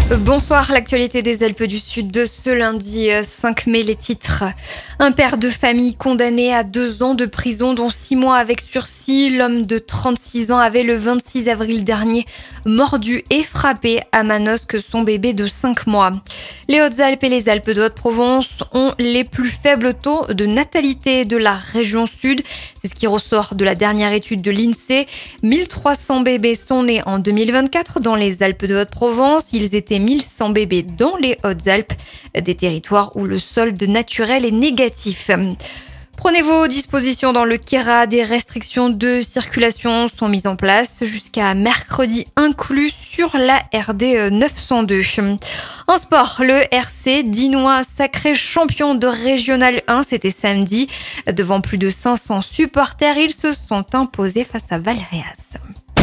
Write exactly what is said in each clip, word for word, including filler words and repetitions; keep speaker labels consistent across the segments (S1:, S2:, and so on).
S1: Bonsoir, l'actualité des Alpes du Sud de ce lundi cinq mai, les titres. Un père de famille condamné à deux ans de prison, dont six mois avec sursis. L'homme de trente-six ans avait le vingt-six avril dernier mordu et frappé à Manosque son bébé de cinq mois. Les Hautes-Alpes et les Alpes de Haute-Provence ont les plus faibles taux de natalité de la région sud. C'est ce qui ressort de la dernière étude de l'INSEE. mille trois cents bébés sont nés en deux mille vingt-quatre dans les Alpes de Haute-Provence. Ils étaient mille cent bébés dans les Hautes-Alpes, des territoires où le solde naturel est négatif. Prenez vos dispositions dans le Kéra. Des restrictions de circulation sont mises en place jusqu'à mercredi inclus sur la R D neuf cent deux. En sport, le R C Dinois, sacré champion de Régional un, c'était samedi. Devant plus de cinq cents supporters, ils se sont imposés face à Valréas.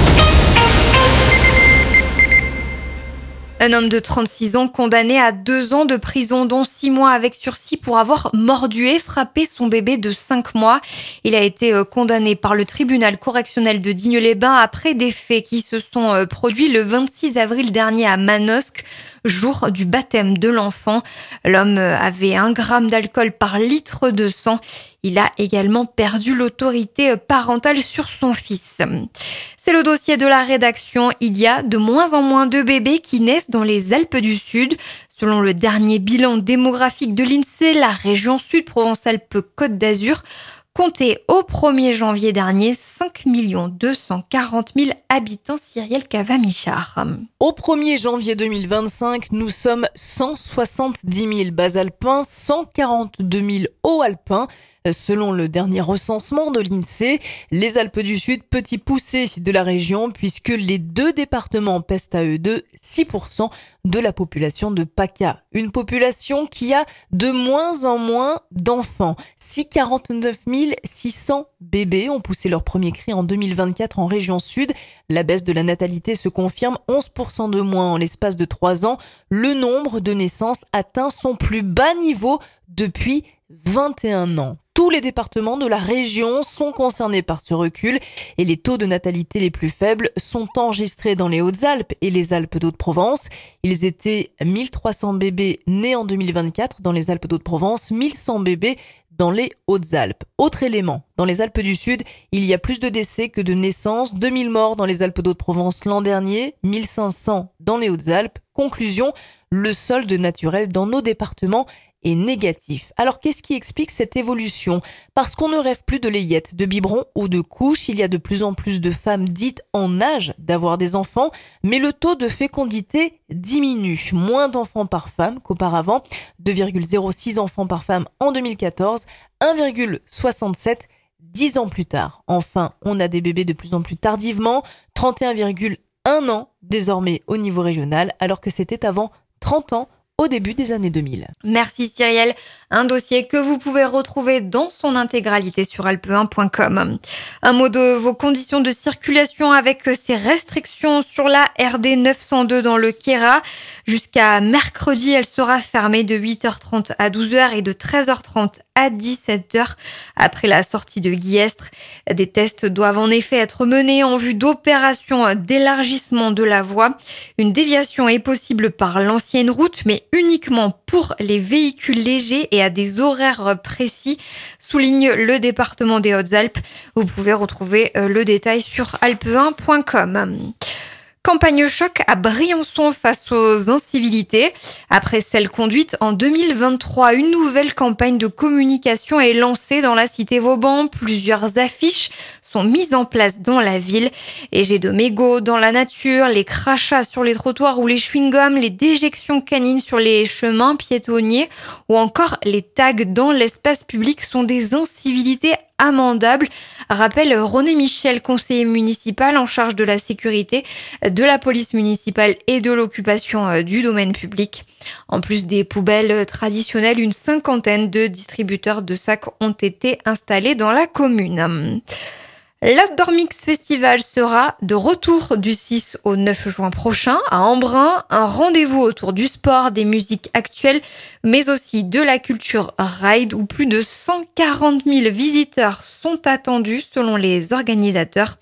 S1: Un homme de trente-six ans condamné à deux ans de prison, dont six mois avec sursis pour avoir mordu et frappé son bébé de cinq mois. Il a été condamné par le tribunal correctionnel de Digne-les-Bains après des faits qui se sont produits le vingt-six avril dernier à Manosque, jour du baptême de l'enfant. L'homme avait un gramme d'alcool par litre de sang. Il a également perdu l'autorité parentale sur son fils. C'est le dossier de la rédaction. Il y a de moins en moins de bébés qui naissent dans les Alpes du Sud. Selon le dernier bilan démographique de l'INSEE, la région Sud Provence-Alpes-Côte d'Azur comptait au premier janvier dernier cinq millions deux cent quarante mille habitants. Cyrielle Cava-Michard.
S2: Au premier janvier deux mille vingt-cinq, nous sommes cent soixante-dix mille basalpins, cent quarante-deux mille hauts-alpins. Selon le dernier recensement de l'INSEE, les Alpes du Sud, petit poussé de la région, puisque les deux départements pèsent à eux deux six pour cent de la population de PACA. Une population qui a de moins en moins d'enfants. six cent quarante-neuf mille six cents bébés ont poussé leur premier cri en deux mille vingt-quatre en région Sud. La baisse de la natalité se confirme, onze pour cent de moins en l'espace de trois ans. Le nombre de naissances atteint son plus bas niveau depuis vingt et un ans. Tous les départements de la région sont concernés par ce recul et les taux de natalité les plus faibles sont enregistrés dans les Hautes-Alpes et les Alpes d'Haute-Provence. Ils étaient mille trois cents bébés nés en deux mille vingt-quatre dans les Alpes d'Haute-Provence, mille cent bébés dans les Hautes-Alpes. Autre élément, dans les Alpes du Sud, il y a plus de décès que de naissances, deux mille morts dans les Alpes d'Haute-Provence l'an dernier, mille cinq cents dans les Hautes-Alpes. Conclusion, le solde naturel dans nos départements est négatif. Alors qu'est-ce qui explique cette évolution ? Parce qu'on ne rêve plus de layettes, de biberons ou de couches, il y a de plus en plus de femmes dites en âge d'avoir des enfants, mais le taux de fécondité diminue. Moins d'enfants par femme qu'auparavant, deux virgule zéro six enfants par femme en deux mille quatorze, un virgule soixante-sept dix ans plus tard. Enfin, on a des bébés de plus en plus tardivement, trente et un virgule un ans désormais au niveau régional, alors que c'était avant trente ans au début des années deux mille.
S1: Merci Cyrielle. Un dossier que vous pouvez retrouver dans son intégralité sur alpe un point com. Un mot de vos conditions de circulation avec ces restrictions sur la R D neuf cent deux dans le Kéra. Jusqu'à mercredi, elle sera fermée de huit heures trente à douze heures et de treize heures trente à dix-sept heures après la sortie de Guillestre. Des tests doivent en effet être menés en vue d'opérations d'élargissement de la voie. Une déviation est possible par l'ancienne route, mais uniquement pour les véhicules légers et à des horaires précis, souligne le département des Hautes-Alpes. Vous pouvez retrouver le détail sur alpe un point com. Campagne choc à Briançon face aux incivilités. Après celle conduite en deux mille vingt-trois, une nouvelle campagne de communication est lancée dans la cité Vauban. Plusieurs affiches sont mises en place dans la ville. Les jets de mégots dans la nature, les crachats sur les trottoirs ou les chewing-gums, les déjections canines sur les chemins piétonniers ou encore les tags dans l'espace public sont des incivilités amendables, rappelle René Michel, conseiller municipal en charge de la sécurité, de la police municipale et de l'occupation du domaine public. En plus des poubelles traditionnelles, une cinquantaine de distributeurs de sacs ont été installés dans la commune. L'Outdoor Mix Festival sera de retour du six au neuf juin prochain à Embrun. Un rendez-vous autour du sport, des musiques actuelles, mais aussi de la culture ride où plus de cent quarante mille visiteurs sont attendus selon les organisateurs.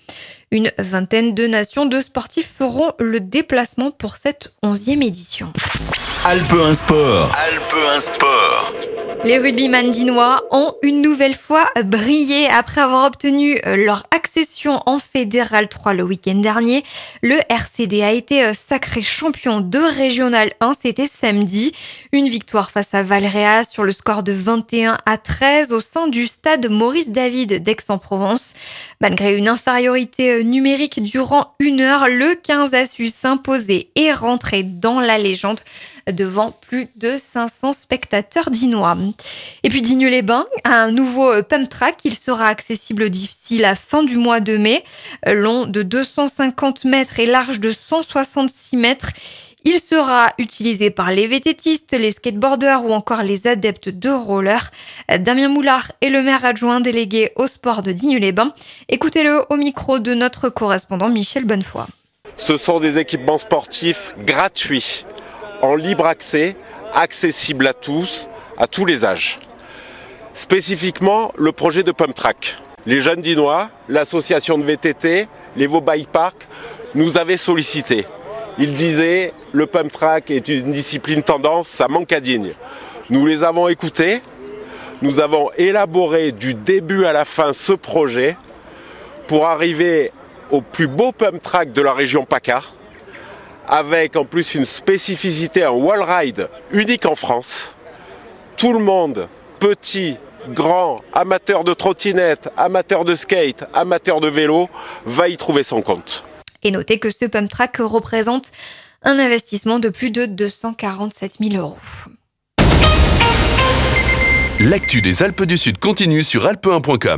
S1: Une vingtaine de nations de sportifs feront le déplacement pour cette onzième édition.
S3: Alpe un Sport. Alpe un Sport.
S1: Les rugbyman dinois ont une nouvelle fois brillé après avoir obtenu leur accession en Fédéral trois le week-end dernier. Le R C D a été sacré champion de Régional un, c'était samedi. Une victoire face à Valréas sur le score de vingt et un à treize au sein du stade Maurice David d'Aix-en-Provence. Malgré une infériorité numérique durant une heure, le quinze a su s'imposer et rentrer dans la légende devant plus de cinq cents spectateurs dinois. Et puis Digne-les-Bains a un nouveau pump track. Il sera accessible d'ici la fin du mois de mai. Long de deux cent cinquante mètres et large de cent soixante-six mètres. Il sera utilisé par les vététistes, les skateboarders ou encore les adeptes de roller. Damien Moulard est le maire adjoint délégué au sport de Digne-les-Bains. Écoutez-le au micro de notre correspondant Michel Bonnefoy.
S4: Ce sont des équipements sportifs gratuits, en libre accès, accessibles à tous, à tous les âges. Spécifiquement, le projet de Pump Track. Les jeunes dinois, l'association de V T T, les Vaux Bike Park nous avaient sollicité. Ils disaient « le Pump Track est une discipline tendance, ça manque à Digne ». Nous les avons écoutés, nous avons élaboré du début à la fin ce projet pour arriver au plus beau Pump Track de la région PACA, avec en plus une spécificité, un wall ride unique en France. Tout le monde, petit, grand, amateur de trottinette, amateur de skate, amateur de vélo, va y trouver son compte.
S1: Et notez que ce pump track représente un investissement de plus de deux cent quarante-sept mille euros.
S3: L'actu des Alpes du Sud continue sur alpe un point com.